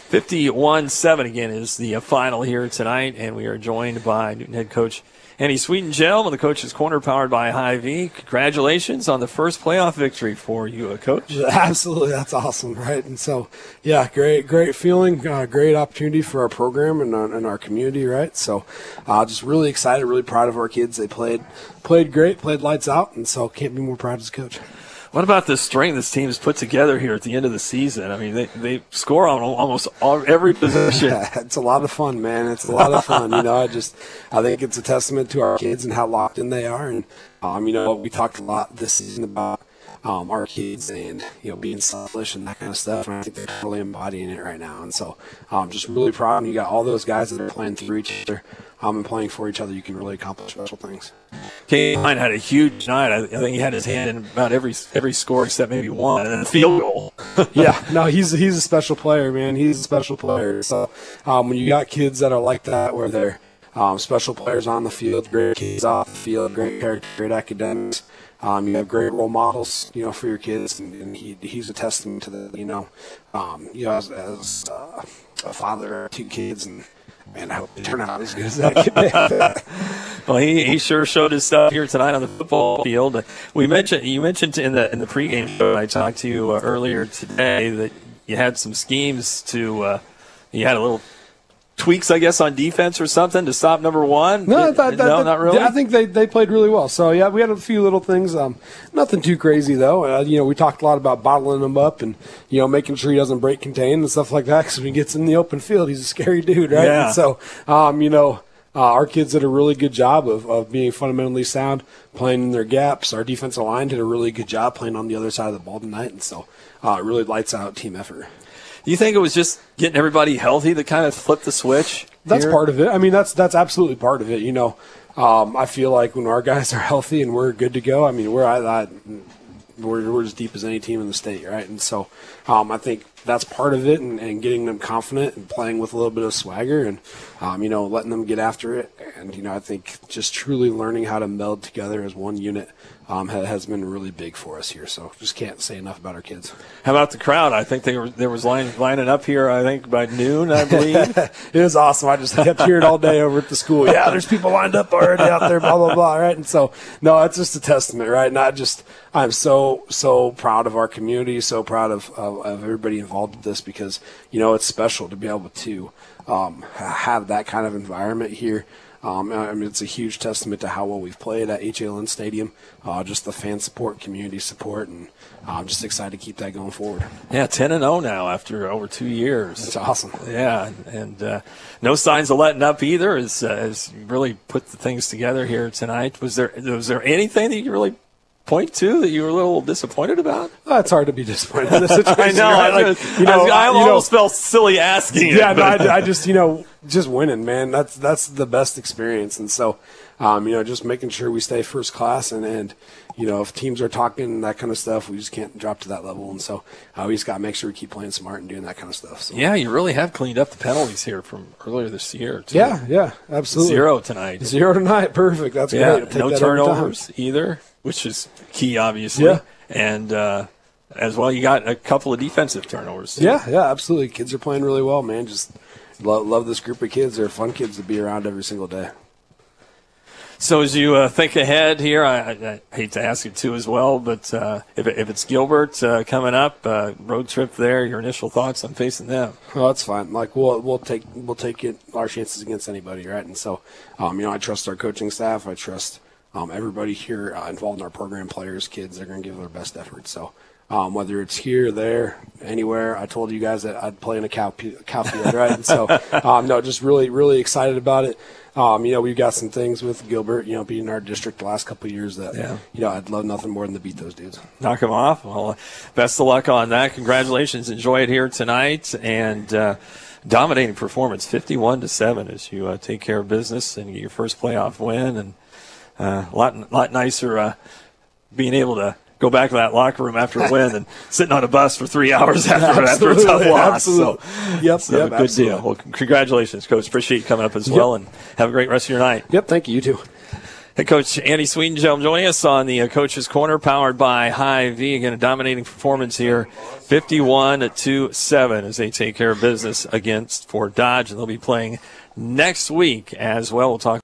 51-7 again is the final here tonight, and we are joined by Newton head coach Andy Sweetengel on the Coach's Corner, powered by Hy-Vee. Congratulations on the first playoff victory for you, Coach. Absolutely, that's awesome, right? And so, yeah, great feeling, great opportunity for our program and our community, right? So, just really excited, really proud of our kids. They played great, played lights out, and so can't be more proud as a coach. What about the strength this team has put together here at the end of the season? I mean, they score on almost every position. It's a lot of fun, man. It's a lot of fun. I think it's a testament to our kids and how locked in they are. And, we talked a lot this season about our kids and, being selfish and that kind of stuff. And I think they're totally embodying it right now. And so I'm just really proud. And you got all those guys that are playing through each other and playing for each other. You can really accomplish special things. Kane had a huge night. I think he had his hand in about every score except maybe one, and then a field goal. Yeah, no, he's a special player, man. He's a special player. So when you got kids that are like that, where they're special players on the field, great kids off the field, great character, great academics, you have great role models, for your kids, and he's a testament to that. As a father of 2 kids, and man, I hope they turn out as good as that. Well, he sure showed his stuff here tonight on the football field. You mentioned in the pregame show I talked to you earlier today that you had some schemes you had a little tweaks, I guess, on defense or something to stop number one. No, not really. I think they played really well. So yeah, we had a few little things. Nothing too crazy though. We talked a lot about bottling him up and making sure he doesn't break contain and stuff like that. Because when he gets in the open field, he's a scary dude, right? Yeah. And so our kids did a really good job of being fundamentally sound, playing in their gaps. Our defensive line did a really good job playing on the other side of the ball tonight, and so it really lights out team effort. Do you think it was just getting everybody healthy that kind of flipped the switch? That's part of it. I mean, that's absolutely part of it. I feel like when our guys are healthy and we're good to go, I mean, we're as deep as any team in the state, right? And so I think that's part of it, and getting them confident and playing with a little bit of swagger and, letting them get after it. And, I think just truly learning how to meld together as one unit has been really big for us here. So just can't say enough about our kids. How about the crowd? I think there was lining up here, I think, by noon, I believe. It was awesome. I just kept hearing all day over at the school. Yeah, there's people lined up already out there, blah, blah, blah, right? And so, no, it's just a testament, right? I'm so proud of our community, so proud of everybody involved with this because, it's special to be able to have that kind of environment here. I mean, it's a huge testament to how well we've played at H.A.L.N. Stadium, just the fan support, community support, and I'm just excited to keep that going forward. Yeah, 10-0 now after over 2 years. That's awesome. Yeah, and no signs of letting up either as you really put the things together here tonight. Was there anything that you really point to that you were a little disappointed about? It's hard to be disappointed in this situation. I know. I almost felt silly asking it. Yeah, no, I just, just winning, man. That's the best experience. And so, just making sure we stay first class and if teams are talking that kind of stuff, we just can't drop to that level. And so we just got to make sure we keep playing smart and doing that kind of stuff. So. Yeah, you really have cleaned up the penalties here from earlier this year, too. Yeah, absolutely. 0 tonight. 0 tonight. Perfect. That's great. No turnovers either, which is key, obviously. Yeah. And as well, you got a couple of defensive turnovers. Yeah, absolutely. Kids are playing really well, man. Just love this group of kids. They're fun kids to be around every single day. So as you think ahead here, I hate to ask it too as well, but if it's Gilbert coming up, road trip there, your initial thoughts on facing them? Oh, that's fine. Like we'll take our chances against anybody, right? And so, I trust our coaching staff. I trust everybody here involved in our program, players, kids. They're going to give their best effort. So. Whether it's here, there, anywhere. I told you guys that I'd play in a cow field, right? And so, no, just really, really excited about it. We've got some things with Gilbert, being our district the last couple of years that, I'd love nothing more than to beat those dudes. Knock them off. Well, best of luck on that. Congratulations. Enjoy it here tonight. And dominating performance, 51-7 as you take care of business and get your first playoff win. And a lot nicer being able to go back to that locker room after a win and sitting on a bus for 3 hours after a tough loss. Absolutely. So, good deal. Well, congratulations, Coach. Appreciate you coming up as well, and have a great rest of your night. Yep, thank you. You too. Head coach Andy Sweetengel joining us on the Coach's Corner, powered by Hy-Vee. Again, a dominating performance here, 51-7, as they take care of business against Fort Dodge. And they'll be playing next week as well. We'll talk